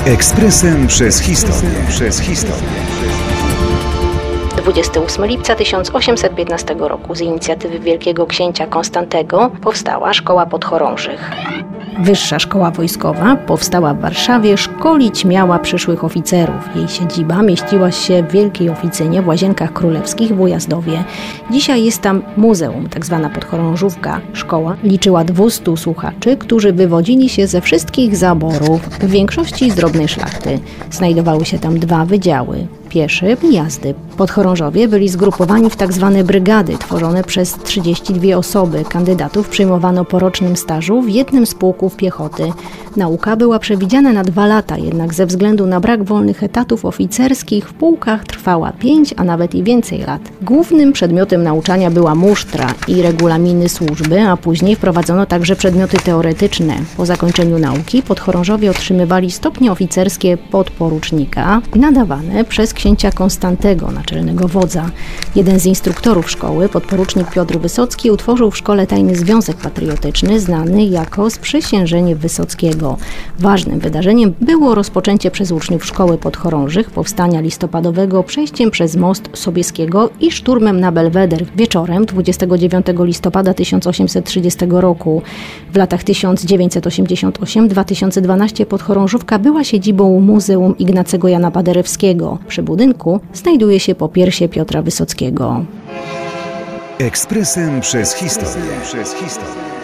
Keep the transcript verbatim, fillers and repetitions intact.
Ekspresem przez historię. Przez historię. dwudziestego ósmego lipca tysiąc osiemset piętnastego roku z inicjatywy wielkiego księcia Konstantego powstała Szkoła Podchorążych. Wyższa Szkoła Wojskowa powstała w Warszawie, szkolić miała przyszłych oficerów. Jej siedziba mieściła się w Wielkiej Oficynie w Łazienkach Królewskich w Ujazdowie. Dzisiaj jest tam muzeum, tak zwana podchorążówka. Szkoła liczyła dwustu słuchaczy, którzy wywodzili się ze wszystkich zaborów, w większości z drobnej szlachty. Znajdowały się tam dwa wydziały. Pieszy i jazdy. Podchorążowie byli zgrupowani w tak zwane brygady, tworzone przez trzydzieści dwie osoby. Kandydatów przyjmowano po rocznym stażu w jednym z pułków piechoty. Nauka była przewidziana na dwa lata, jednak ze względu na brak wolnych etatów oficerskich w pułkach trwała pięć, a nawet i więcej lat. Głównym przedmiotem nauczania była musztra i regulaminy służby, a później wprowadzono także przedmioty teoretyczne. Po zakończeniu nauki podchorążowie otrzymywali stopnie oficerskie podporucznika, nadawane przez księcia Konstantego, naczelnego wodza. Jeden z instruktorów szkoły, podporucznik Piotr Wysocki, utworzył w szkole tajny związek patriotyczny, znany jako Sprzysiężenie Wysockiego. Ważnym wydarzeniem było rozpoczęcie przez uczniów Szkoły Podchorążych powstania listopadowego przejściem przez most Sobieskiego i szturmem na Belweder wieczorem dwudziestego dziewiątego listopada tysiąc osiemset trzydziestego roku. W latach tysiąc dziewięćset osiemdziesiąt osiem do dwa tysiące dwunastego podchorążówka była siedzibą Muzeum Ignacego Jana Paderewskiego. Przy budynku znajduje się popiersie Piotra Wysockiego. Ekspresem przez historię. Przez historię.